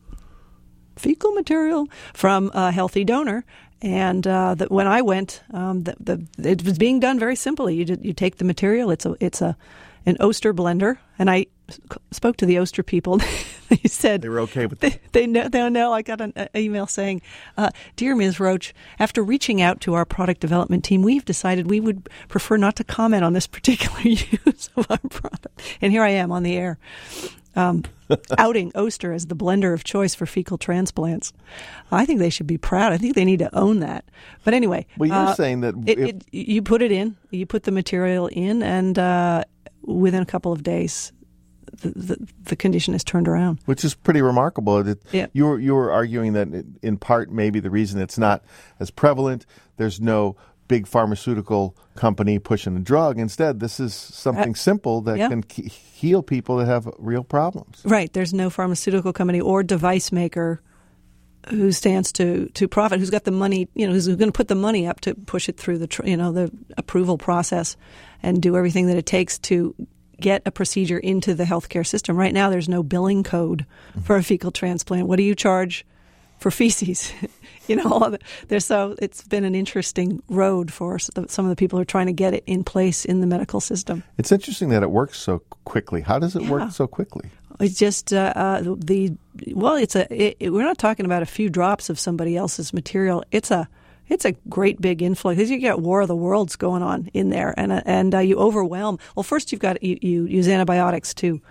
fecal material from a healthy donor. And uh, the, when I went, um, the, the, it was being done very simply. You did, you take the material. It's a it's a an Oster blender, and I spoke to the Oster people. They said they were okay with they, that. They know. They know. I got an uh, email saying, uh, "Dear Miz Roach, after reaching out to our product development team, we've decided we would prefer not to comment on this particular use of our product." And here I am on the air. Um, outing Oster as the blender of choice for fecal transplants. I think they should be proud. I think they need to own that. But anyway, well, you're uh, saying that it, if, it, you put it in, you put the material in, and uh, within a couple of days, the, the, the condition is turned around. Which is pretty remarkable. That yeah. You were you were arguing that in part maybe the reason it's not as prevalent. There's no big pharmaceutical company pushing a drug. Instead, this is something uh, simple that yeah. can ke- heal people that have real problems. Right. There's no pharmaceutical company or device maker who stands to, to profit, who's got the money, you know, who's going to put the money up to push it through the, tr- you know, the approval process and do everything that it takes to get a procedure into the healthcare system. Right now, there's no billing code mm-hmm. for a fecal transplant. What do you charge for feces? You know, there's so it's been an interesting road for some of the people who are trying to get it in place in the medical system. It's interesting that it works so quickly. How does it yeah. work so quickly? It's just uh, uh, the well, it's a it, it, we're not talking about a few drops of somebody else's material. It's a it's a great big influx because you get War of the Worlds going on in there, and uh, and uh, you overwhelm. Well, first you've got you, you use antibiotics to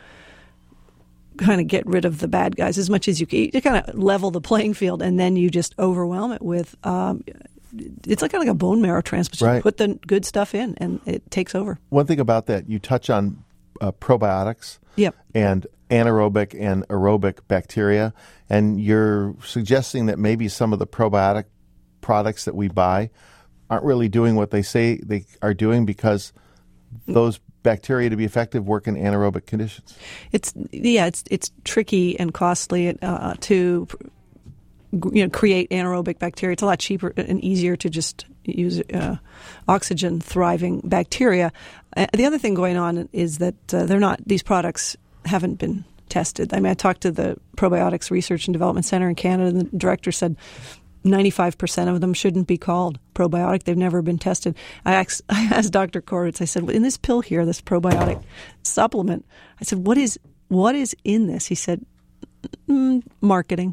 kind of get rid of the bad guys as much as you can. You kind of level the playing field, and then you just overwhelm it with. Um, it's like like a bone marrow transplant. Right. You put the good stuff in, and it takes over. One thing about that, you touch on uh, probiotics. Yep. And anaerobic and aerobic bacteria, and you're suggesting that maybe some of the probiotic products that we buy aren't really doing what they say they are doing because those bacteria to be effective work in anaerobic conditions. It's yeah, it's it's tricky and costly uh, to you know create anaerobic bacteria. It's a lot cheaper and easier to just use uh, oxygen thriving bacteria. Uh, the other thing going on is that uh, they're not; these products haven't been tested. I mean, I talked to the Probiotics Research and Development Center in Canada, and the director said ninety-five percent of them shouldn't be called probiotic. They've never been tested. I asked, I asked Doctor Korutz, I said, well, in this pill here, this probiotic supplement, I said, what is what is in this? He said, mm, marketing.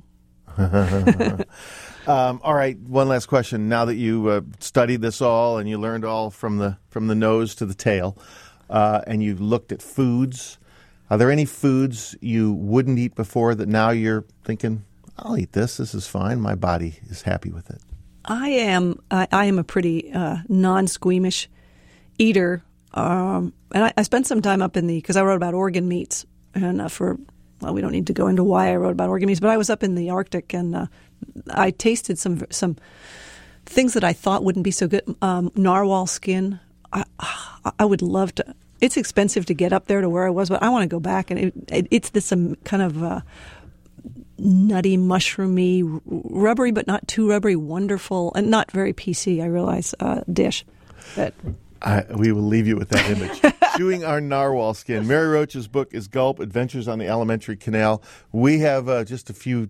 um, all right, one last question. Now that you uh, studied this all and you learned all from the from the nose to the tail, uh, and you've looked at foods, are there any foods you wouldn't eat before that now you're thinking, I'll eat this. This is fine. My body is happy with it. I am I, I am a pretty uh, non-squeamish eater, um, and I, I spent some time up in the because I wrote about organ meats, and uh, for well, we don't need to go into why I wrote about organ meats, but I was up in the Arctic and uh, I tasted some some things that I thought wouldn't be so good. Um, narwhal skin. I I would love to. It's expensive to get up there to where I was, but I want to go back, and it, it, it's this um, kind of. Uh, nutty, mushroomy, rubbery, but not too rubbery, wonderful, and not very P C, I realize, uh, dish. But I, we will leave you with that image. Chewing our narwhal skin. Mary Roach's book is Gulp, Adventures on the Alimentary Canal. We have uh, just a few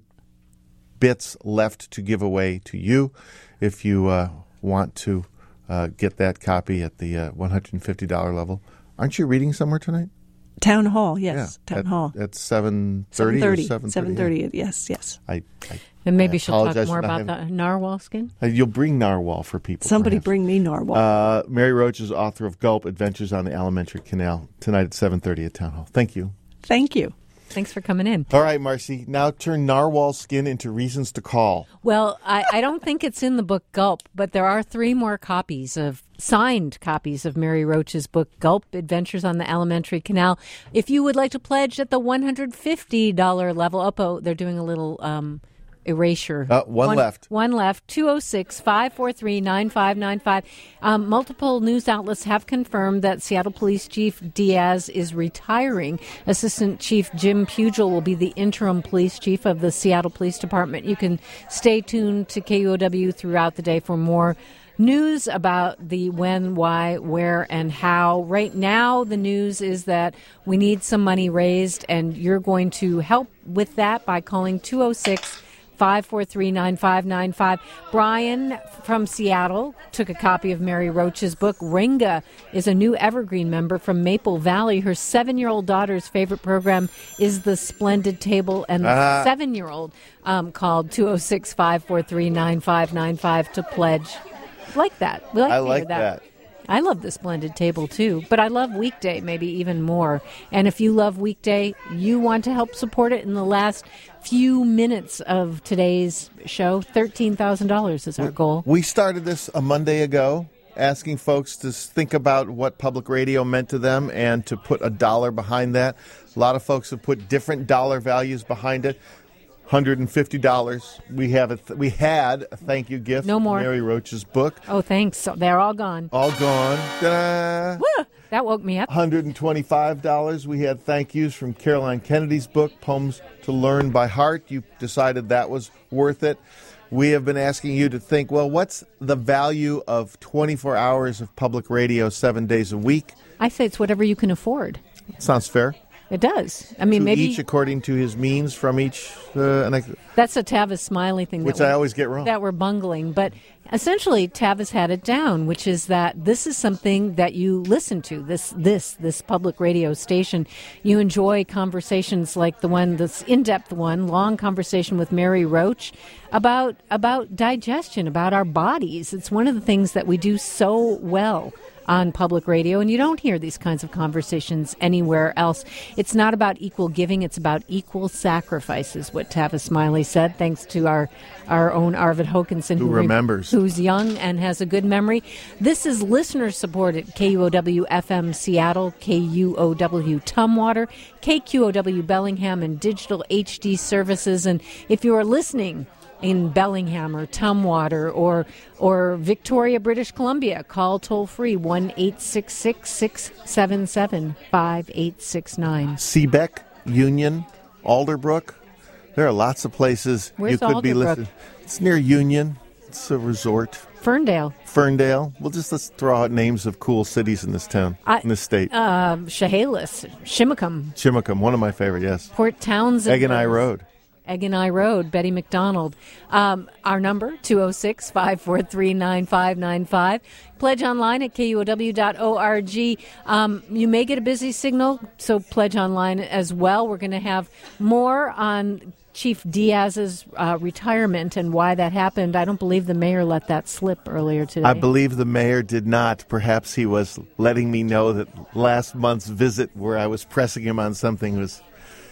bits left to give away to you if you uh, want to uh, get that copy at the uh, one hundred fifty dollars level. Aren't you reading somewhere tonight? Town Hall, yes. Yeah, Town at, Hall. At seven thirty or seven thirty? seven thirty, yeah. yes, yes. I, I, and maybe I she'll talk more about about the narwhal skin? Uh, you'll bring narwhal for people. Somebody perhaps. bring me narwhal. Uh, Mary Roach is author of Gulp, Adventures on the Alimentary Canal, tonight at seven thirty at Town Hall. Thank you. Thank you. Thanks for coming in. All right, Marcy. Now turn narwhal skin into reasons to call. Well, I, I don't think it's in the book Gulp, but there are three more copies of signed copies of Mary Roach's book Gulp, Adventures on the Alimentary Canal. If you would like to pledge at the one hundred fifty dollars level, up, oh, they're doing a little um, erasure. Uh, one, one left. One left. two oh six, five four three, nine five nine five. Um, multiple news outlets have confirmed that Seattle Police Chief Diaz is retiring. Assistant Chief Jim Pugel will be the interim police chief of the Seattle Police Department. You can stay tuned to K U O W throughout the day for more news about the when, why, where, and how. Right now, the news is that we need some money raised, and you're going to help with that by calling two oh six, five four three, nine five nine five. Brian from Seattle took a copy of Mary Roach's book. Ringa is a new Evergreen member from Maple Valley. Her seven-year-old daughter's favorite program is The Splendid Table, and the uh. seven-year-old um, called two oh six, five four three, nine five nine five to pledge. Like that. We like I to hear like that. that. I love The Splendid Table, too, but I love Weekday maybe even more. And if you love Weekday, you want to help support it in the last few minutes of today's show, thirteen thousand dollars is our goal. We started this a Monday ago, asking folks to think about what public radio meant to them and to put a dollar behind that. A lot of folks have put different dollar values behind it. one hundred fifty dollars. We have a th- we had a thank you gift. No more. From Mary Roach's book. Oh, thanks. So they're all gone. All gone. Ta-da. Woo! That woke me up. one hundred twenty-five dollars. We had thank yous from Caroline Kennedy's book, Poems to Learn by Heart. You decided that was worth it. We have been asking you to think, well, what's the value of twenty-four hours of public radio seven days a week? I say it's whatever you can afford. Sounds fair. It does. I mean, to maybe each according to his means from each. Uh, and I, that's a Tavis Smiley thing, which that I always get wrong. That we're bungling, but essentially Tavis had it down, which is that this is something that you listen to. This this this public radio station. You enjoy conversations like the one, this in-depth one, long conversation with Mary Roach about about digestion, about our bodies. It's one of the things that we do so well on public radio, and you don't hear these kinds of conversations anywhere else. It's not about equal giving, it's about equal sacrifice, is what Tavis Smiley said, thanks to our, our own Arvid Hokinson, who, who remembers. Re- who's young and has a good memory. This is listener-supported K U O W F M Seattle, K U O W Tumwater, K Q O W Bellingham, and digital H D services. And if you are listening in Bellingham or Tumwater or or Victoria, British Columbia, call toll-free one eight six six, six seven seven, five eight six nine. Seebeck, Union, Alderbrook. There are lots of places Where's you could Alderbrook? be listening. It's near Union. It's a resort. Ferndale. Ferndale. We'll just let's throw out names of cool cities in this town, I, in this state. Uh, Chehalis, Shimicum. Shimicum, one of my favorite, yes. Port Townsend. Eggenai Road. Eggenai Road, Betty McDonald. Um, our number, two oh six, five four three, nine five nine five. Pledge online at K U O W dot org. Um, you may get a busy signal, so pledge online as well. We're going to have more on Chief Diaz's uh, retirement and why that happened. I don't believe the mayor let that slip earlier today. I believe the mayor did not. Perhaps he was letting me know that last month's visit where I was pressing him on something was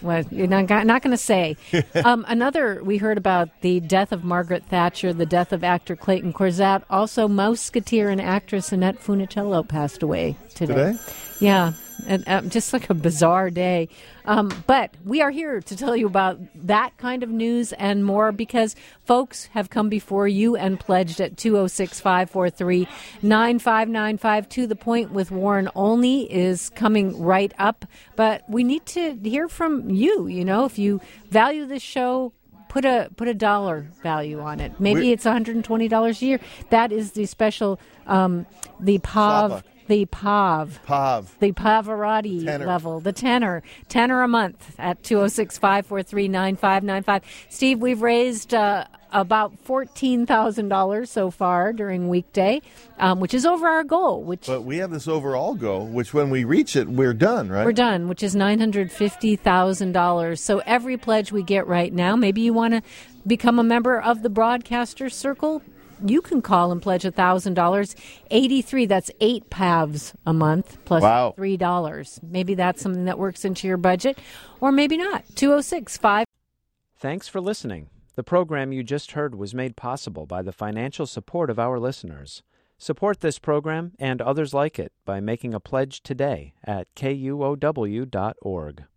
Well, you're not, not going to say. um, another, we heard about the death of Margaret Thatcher, the death of actor Clayton Corzat. Also, Mouseketeer and actress Annette Funicello passed away today. Today? Yeah, and, uh, just like a bizarre day. Um, but we are here to tell you about that kind of news and more because folks have come before you and pledged at two oh six, five four three, nine five nine five. To the Point with Warren Olney is coming right up. But we need to hear from you, you know, if you value this show. Put a put a dollar value on it. Maybe We're, it's one hundred twenty dollars a year. That is the special, um, the P A V, the P A V, P A V, the Pavarotti tenor. level, the tenor, tenor a month at two oh six, five four three, nine five nine five. Steve, we've raised uh, about fourteen thousand dollars so far during weekday, um, which is over our goal. Which, but we have this overall goal, which when we reach it, we're done, right? We're done, which is nine hundred fifty thousand dollars. So every pledge we get right now, maybe you want to become a member of the Broadcaster Circle, you can call and pledge one thousand dollars. eighty-three, that's eight P A Vs a month plus wow. three dollars. Maybe that's something that works into your budget, or maybe not. two oh six, five Thanks for listening. The program you just heard was made possible by the financial support of our listeners. Support this program and others like it by making a pledge today at K U O W dot org.